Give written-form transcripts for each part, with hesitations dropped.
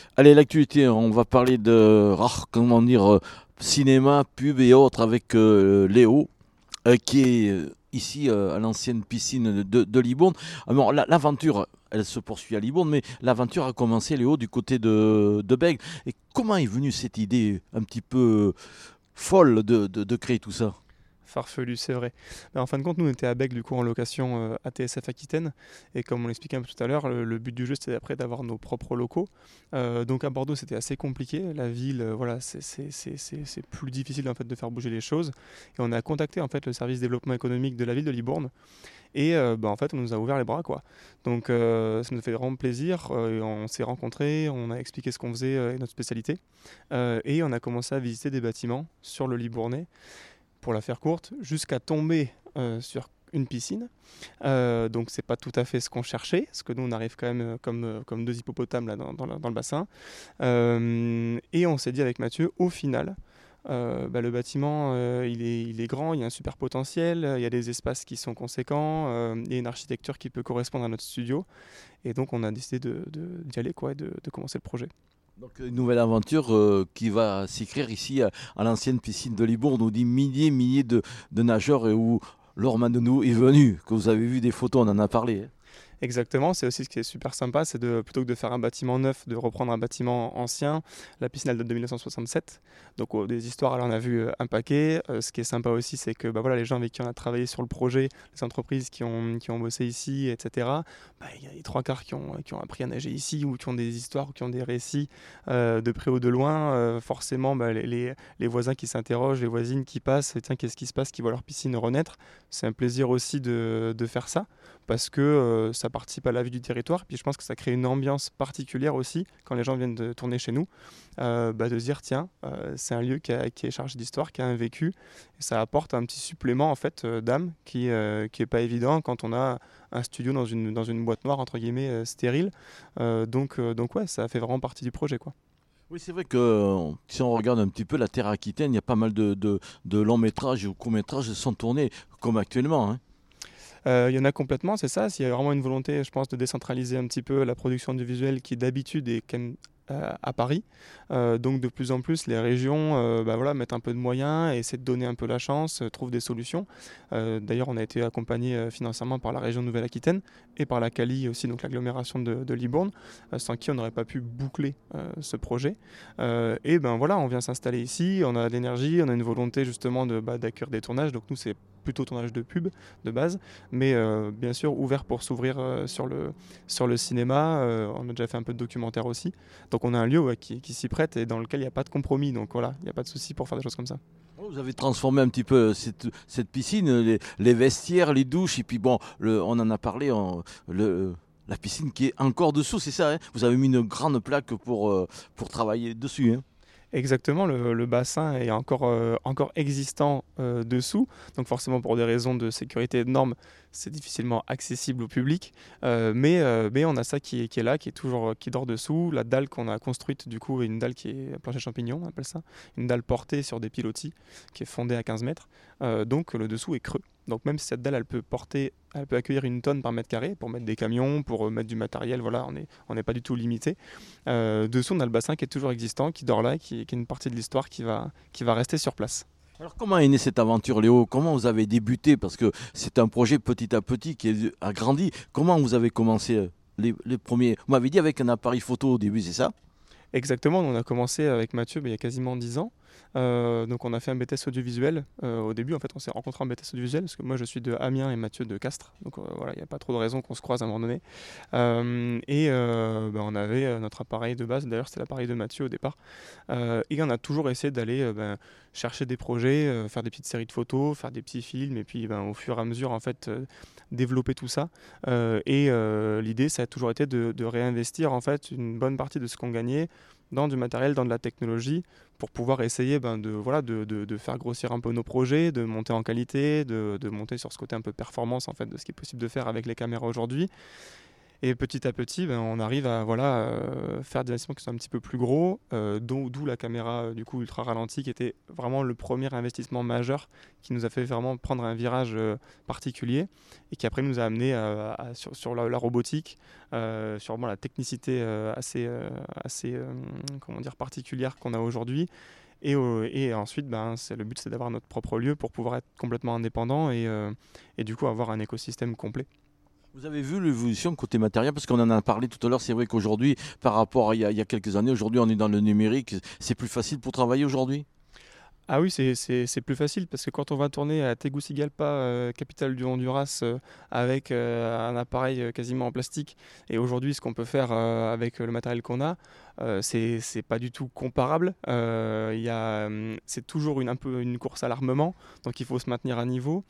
Allez, l'actualité, on va parler de, comment dire, cinéma, pub et autres avec Léo, qui est ici à l'ancienne piscine de Libourne. Alors, l'aventure, elle se poursuit à Libourne, mais l'aventure a commencé, Léo, du côté de Bègles. Et comment est venue cette idée un petit peu folle de créer tout ça? Farfelu, c'est vrai. Mais en fin de compte, nous, on était à Bègles, du coup, en location à TSF Aquitaine. Et comme on l'expliquait un peu tout à l'heure, le but du jeu, c'était après d'avoir nos propres locaux. Donc à Bordeaux, c'était assez compliqué. La ville, voilà, c'est plus difficile en fait de faire bouger les choses. Et on a contacté en fait le service développement économique de la ville de Libourne. Et en fait, on nous a ouvert les bras, quoi. Donc ça nous fait vraiment plaisir. On s'est rencontrés, on a expliqué ce qu'on faisait et notre spécialité. Et on a commencé à visiter des bâtiments sur le Libournais pour la faire courte, jusqu'à tomber sur une piscine. Donc c'est pas tout à fait ce qu'on cherchait, parce que nous on arrive quand même comme deux hippopotames là, dans le bassin. Et on s'est dit avec Mathieu, au final, le bâtiment il est grand, il y a un super potentiel, il y a des espaces qui sont conséquents, il y a une architecture qui peut correspondre à notre studio. Et donc on a décidé d'y aller, quoi, de commencer le projet. Donc une nouvelle aventure qui va s'écrire ici à l'ancienne piscine de Libourne où des milliers de nageurs et où Laure Mandenou est venu, que vous avez vu des photos, on en a parlé, hein. Exactement, c'est aussi ce qui est super sympa, c'est de plutôt que de faire un bâtiment neuf, de reprendre un bâtiment ancien. La piscine elle date de 1967, donc des histoires, alors on a vu un paquet. Ce qui est sympa aussi, c'est que voilà, les gens avec qui on a travaillé sur le projet, les entreprises qui ont bossé ici, etc. Il y a les trois quarts qui ont appris à nager ici, ou qui ont des histoires, ou qui ont des récits de près ou de loin. Forcément, les voisins qui s'interrogent, les voisines qui passent, tiens, qu'est-ce qui se passe, qui voient leur piscine renaître. C'est un plaisir aussi de faire ça parce que ça participe à la vie du territoire. Puis je pense que ça crée une ambiance particulière aussi quand les gens viennent de tourner chez nous, de se dire tiens, c'est un lieu qui est chargé d'histoire, qui a un vécu, et ça apporte un petit supplément en fait d'âme qui est pas évident quand on a un studio dans une boîte noire entre guillemets stérile. Donc ouais, ça fait vraiment partie du projet, quoi. Oui, c'est vrai que si on regarde un petit peu la terre aquitaine, il y a pas mal de longs métrages ou courts métrages sont tournés comme actuellement, hein. Il y en a complètement, c'est ça. S'il y a vraiment une volonté, je pense, de décentraliser un petit peu la production du visuel qui d'habitude est quand même à Paris. Donc de plus en plus, les régions voilà, mettent un peu de moyens et essaient de donner un peu la chance, trouvent des solutions. D'ailleurs, on a été accompagné financièrement par la région Nouvelle-Aquitaine et par la Cali aussi, donc l'agglomération de Libourne, sans qui on n'aurait pas pu boucler ce projet. Et ben voilà, on vient s'installer ici, on a de l'énergie, on a une volonté justement d'accueillir des tournages. Donc nous, c'est plutôt tournage de pub de base, mais bien sûr ouvert pour s'ouvrir sur le cinéma. On a déjà fait un peu de documentaire aussi. Donc on a un lieu, ouais, qui s'y prête et dans lequel il n'y a pas de compromis. Donc voilà, il n'y a pas de souci pour faire des choses comme ça. Oh, vous avez transformé un petit peu cette piscine, les vestiaires, les douches, et puis bon, on en a parlé, la piscine qui est encore dessous, c'est ça, hein. Vous avez mis une grande plaque pour travailler dessus, hein. Exactement, le bassin est encore existant dessous, donc forcément pour des raisons de sécurité et de normes, c'est difficilement accessible au public, mais on a ça qui est là, qui est toujours qui dort dessous. La dalle qu'on a construite du coup est une dalle qui est plancher champignon, on appelle ça, une dalle portée sur des pilotis, qui est fondée à 15 mètres, donc le dessous est creux. Donc même si cette dalle elle peut accueillir une tonne par mètre carré pour mettre des camions, pour mettre du matériel, voilà, on n'est pas du tout limité. Dessous, on a le bassin qui est toujours existant, qui dort là, qui est une partie de l'histoire qui va rester sur place. Alors comment est née cette aventure, Léo? Comment vous avez débuté? Parce que c'est un projet petit à petit a grandi. Comment vous avez commencé les premiers? Vous m'avez dit avec un appareil photo au début, c'est ça? Exactement, on a commencé avec Mathieu il y a quasiment 10 ans. Donc on a fait un BTS audiovisuel. Au début, en fait, on s'est rencontrés en BTS audiovisuel parce que moi je suis de Amiens et Mathieu de Castres. Donc voilà, il n'y a pas trop de raison qu'on se croise à un moment donné. On avait notre appareil de base, d'ailleurs c'était l'appareil de Mathieu au départ. Et on a toujours essayé d'aller chercher des projets, faire des petites séries de photos, faire des petits films, et puis au fur et à mesure en fait développer tout ça. L'idée ça a toujours été de réinvestir en fait une bonne partie de ce qu'on gagnait dans du matériel, dans de la technologie, pour pouvoir essayer de faire grossir un peu nos projets, de monter en qualité, de monter sur ce côté un peu performance en fait de ce qui est possible de faire avec les caméras aujourd'hui. Et petit à petit, ben, on arrive à voilà, faire des investissements qui sont un petit peu plus gros, d'où la caméra du coup ultra ralenti qui était vraiment le premier investissement majeur qui nous a fait vraiment prendre un virage particulier et qui après nous a amené sur la robotique, sur vraiment la technicité assez comment dire, particulière qu'on a aujourd'hui. Et ensuite, ben, le but, c'est d'avoir notre propre lieu pour pouvoir être complètement indépendant et du coup avoir un écosystème complet. Vous avez vu l'évolution côté matériel, parce qu'on en a parlé tout à l'heure, c'est vrai qu'aujourd'hui, par rapport à il y a quelques années, aujourd'hui on est dans le numérique, c'est plus facile pour travailler aujourd'hui? Ah oui, c'est plus facile parce que quand on va tourner à Tegucigalpa, capitale du Honduras, avec un appareil quasiment en plastique, et aujourd'hui ce qu'on peut faire avec le matériel qu'on a, c'est pas du tout comparable. C'est toujours un peu une course à l'armement, donc il faut se maintenir à niveau.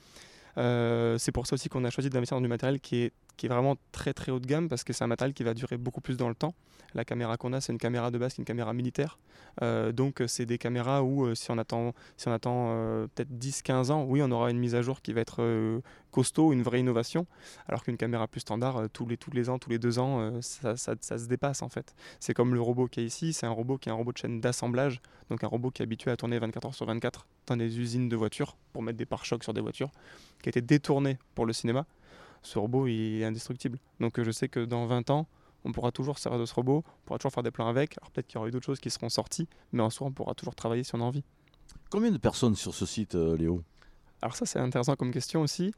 C'est pour ça aussi qu'on a choisi d'investir dans du matériel qui est vraiment très très haut de gamme parce que c'est un matériel qui va durer beaucoup plus dans le temps. La caméra qu'on a, c'est une caméra de base, qui est une caméra militaire. Donc c'est des caméras où si on attend peut-être 10-15 ans, oui, on aura une mise à jour qui va être costaud, une vraie innovation, alors qu'une caméra plus standard, tous les ans, tous les 2 ans, ça se dépasse en fait. C'est comme le robot qui est ici, c'est un robot qui est un robot de chaîne d'assemblage, donc un robot qui est habitué à tourner 24 heures sur 24 dans des usines de voitures pour mettre des pare-chocs sur des voitures, qui a été détourné pour le cinéma. Ce robot il est indestructible. Donc je sais que dans 20 ans, on pourra toujours se servir de ce robot, on pourra toujours faire des plans avec. Alors peut-être qu'il y aura eu d'autres choses qui seront sorties, mais en soi, on pourra toujours travailler si on a envie. Combien de personnes sur ce site, Léo? Alors ça, c'est intéressant comme question aussi.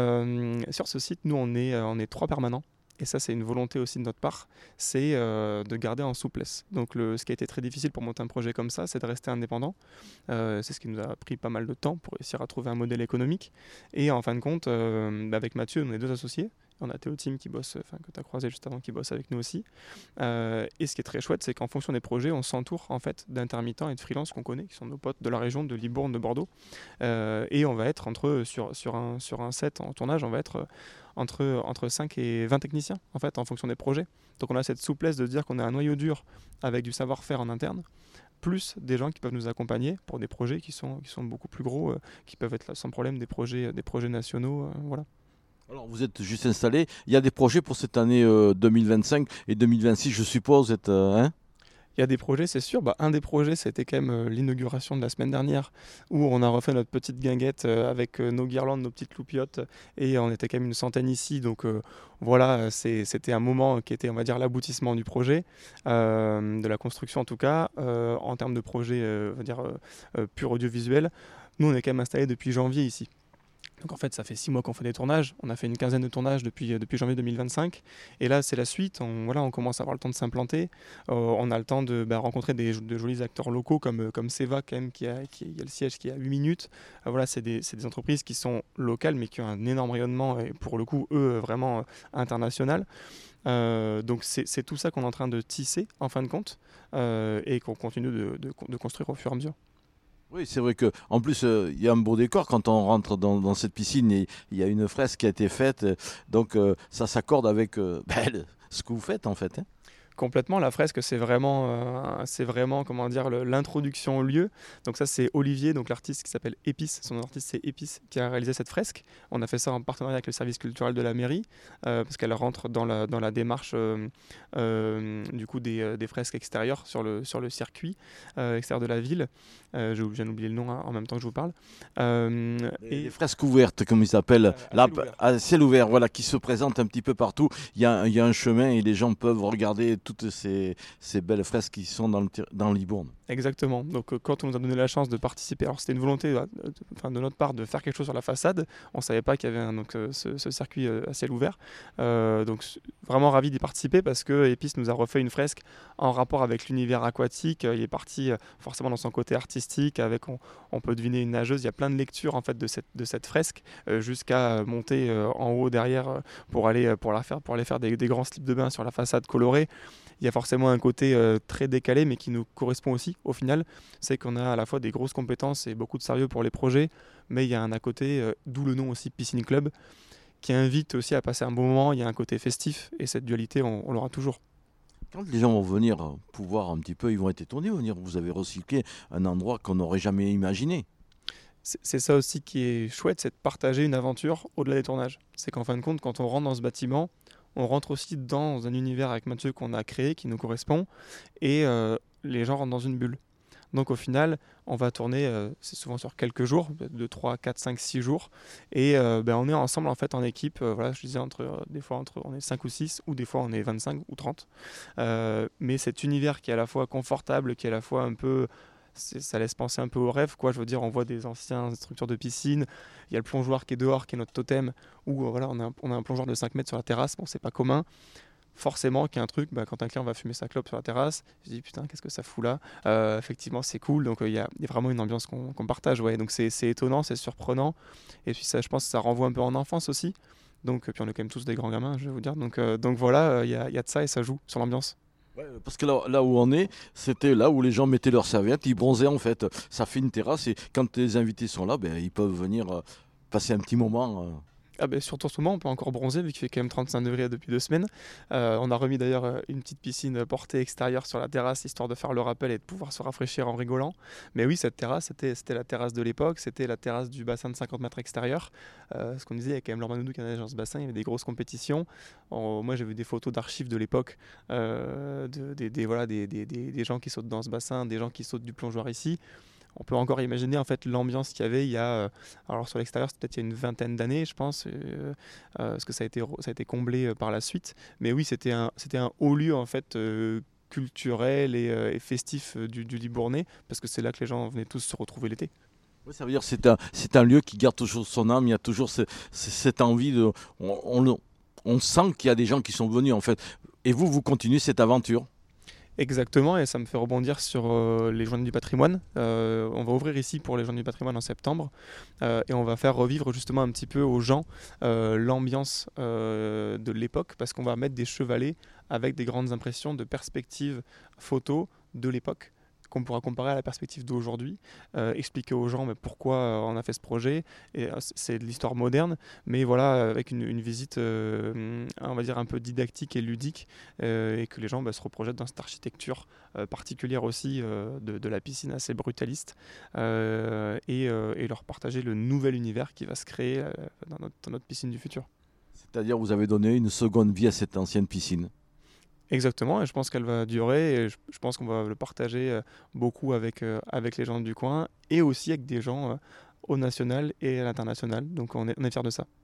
Sur ce site, nous, on est 3 permanents. Et ça, c'est une volonté aussi de notre part, c'est de garder en souplesse. Donc ce qui a été très difficile pour monter un projet comme ça, c'est de rester indépendant. C'est ce qui nous a pris pas mal de temps pour réussir à trouver un modèle économique. Et en fin de compte, avec Mathieu, on est 2 associés. On a Théo Tim qui bosse, que tu as croisé juste avant, qui bosse avec nous aussi. Et ce qui est très chouette, c'est qu'en fonction des projets, on s'entoure en fait d'intermittents et de freelances qu'on connaît, qui sont nos potes de la région de Libourne, de Bordeaux. Et on va être sur un set en tournage, on va être entre 5 et 20 techniciens en fait, en fonction des projets. Donc on a cette souplesse de dire qu'on a un noyau dur avec du savoir-faire en interne, plus des gens qui peuvent nous accompagner pour des projets qui sont beaucoup plus gros, qui peuvent être là sans problème des projets nationaux. Voilà. Alors vous êtes juste installé, il y a des projets pour cette année 2025 et 2026, je suppose, hein? Il y a des projets, c'est sûr. Bah, un des projets, c'était quand même l'inauguration de la semaine dernière, où on a refait notre petite guinguette avec nos guirlandes, nos petites loupiottes, et on était quand même une centaine ici. Donc voilà, c'était un moment qui était, on va dire, l'aboutissement du projet, de la construction en tout cas, en termes de projet, on va dire, pur audiovisuel. Nous, on est quand même installés depuis janvier ici. Donc en fait, ça fait 6 mois qu'on fait des tournages. On a fait une quinzaine de tournages depuis janvier 2025. Et là, c'est la suite. On commence à avoir le temps de s'implanter. On a le temps de rencontrer de jolis acteurs locaux comme Seva, quand même, il y a le siège qui est à 8 minutes. Voilà, c'est des entreprises qui sont locales, mais qui ont un énorme rayonnement, et pour le coup, eux, vraiment international. Donc c'est tout ça qu'on est en train de tisser, en fin de compte, et qu'on continue de construire au fur et à mesure. Oui, c'est vrai que en plus il y a un beau décor quand on rentre dans cette piscine et il y a une fresque qui a été faite, donc ça s'accorde avec ce que vous faites en fait, hein. Complètement, la fresque, c'est vraiment comment dire, l'introduction au lieu. Donc ça, c'est Olivier, donc l'artiste qui s'appelle Épice, son nom d'artiste c'est Épice, qui a réalisé cette fresque. On a fait ça en partenariat avec le service culturel de la mairie, parce qu'elle rentre dans la démarche du coup des fresques extérieures sur le circuit extérieur de la ville. Je viens d'oublier le nom, hein, en même temps que je vous parle. Les fresques ouvertes, comme ils s'appellent, À là, ciel ouvert. à ciel ouvert, voilà, qui se présentent un petit peu partout. Il y a un chemin et les gens peuvent regarder toutes ces belles fresques qui sont dans Libourne. Exactement. Donc quand on nous a donné la chance de participer, alors c'était une volonté enfin, de notre part de faire quelque chose sur la façade. On savait pas qu'il y avait ce circuit à ciel ouvert. Vraiment ravi d'y participer parce que Épice nous a refait une fresque en rapport avec l'univers aquatique. Il est parti forcément dans son côté artistique. On peut deviner une nageuse. Il y a plein de lectures en fait de cette fresque, jusqu'à monter en haut derrière, pour aller faire des grands slips de bain sur la façade colorée. Il y a forcément un côté très décalé, mais qui nous correspond aussi au final. C'est qu'on a à la fois des grosses compétences et beaucoup de sérieux pour les projets, mais il y a un à côté, d'où le nom aussi Piscine Club, qui invite aussi à passer un bon moment. Il y a un côté festif, et cette dualité, on l'aura toujours. Quand les gens vont venir pouvoir un petit peu, ils vont être étonnés, ils vont dire vous avez recyclé un endroit qu'on n'aurait jamais imaginé. C'est ça aussi qui est chouette, c'est de partager une aventure au-delà des tournages. C'est qu'en fin de compte, quand on rentre dans ce bâtiment, on rentre aussi dans un univers avec Mathieu qu'on a créé, qui nous correspond, et les gens rentrent dans une bulle. Donc au final, on va tourner, c'est souvent sur quelques jours, 2, 3, 4, 5, 6 jours. Et on est ensemble en fait en équipe. Voilà, je disais, des fois on est 5 ou 6, ou des fois on est 25 ou 30. Mais cet univers qui est à la fois confortable, qui est à la fois un peu... ça laisse penser un peu au rêve, quoi. Je veux dire, on voit des anciennes structures de piscine. Il y a le plongeoir qui est dehors, qui est notre totem, où voilà, on a un plongeoir de 5 mètres sur la terrasse. Bon, c'est pas commun. Forcément qu'il y a un truc, quand un client va fumer sa clope sur la terrasse, je dis putain, qu'est-ce que ça fout là. Effectivement, c'est cool, donc il y a vraiment une ambiance qu'on partage, ouais. Donc c'est étonnant, c'est surprenant, et puis ça, je pense que ça renvoie un peu en enfance aussi. Donc puis on est quand même tous des grands gamins, je vais vous dire. Donc voilà, il y a de ça, et ça joue sur l'ambiance. Ouais, parce que là où on est, c'était là où les gens mettaient leurs serviettes, ils bronzaient en fait. Ça fait une terrasse et quand les invités sont là, ben, ils peuvent venir passer un petit moment. Ah ben, surtout en ce moment, on peut encore bronzer vu qu'il fait quand même 35 degrés depuis 2 semaines. On a remis d'ailleurs une petite piscine portée extérieure sur la terrasse, histoire de faire le rappel et de pouvoir se rafraîchir en rigolant. Mais oui, cette terrasse, c'était la terrasse de l'époque, c'était la terrasse du bassin de 50 mètres extérieur. Ce qu'on disait, il y a quand même Laurent Manodou qui nage dans ce bassin, il y avait des grosses compétitions. Moi, j'ai vu des photos d'archives de l'époque, voilà, des gens qui sautent dans ce bassin, des gens qui sautent du plongeoir ici. On peut encore imaginer en fait l'ambiance qu'il y avait il y a, alors sur l'extérieur, c'était peut-être il y a une vingtaine d'années, je pense, parce que ça a été comblé par la suite. Mais oui, c'était un haut lieu en fait culturel et festif du Libournais, parce que c'est là que les gens venaient tous se retrouver l'été. Ouais, ça veut dire que c'est un lieu qui garde toujours son âme, il y a toujours cette envie de... On sent qu'il y a des gens qui sont venus en fait. Et vous continuez cette aventure. Exactement, et ça me fait rebondir sur les Journées du patrimoine. On va ouvrir ici pour les Journées du patrimoine en septembre, et on va faire revivre justement un petit peu aux gens l'ambiance de l'époque, parce qu'on va mettre des chevalets avec des grandes impressions de perspectives photos de l'époque qu'on pourra comparer à la perspective d'aujourd'hui, expliquer aux gens mais pourquoi on a fait ce projet. Et c'est de l'histoire moderne, mais voilà, avec une visite, on va dire, un peu didactique et ludique, et que les gens se reprojettent dans cette architecture particulière aussi de la piscine assez brutaliste, et leur partager le nouvel univers qui va se créer dans notre piscine du futur. C'est-à-dire vous avez donné une seconde vie à cette ancienne piscine. Exactement, et je pense qu'elle va durer, et je pense qu'on va le partager beaucoup avec les gens du coin, et aussi avec des gens au national et à l'international. Donc on est fiers de ça.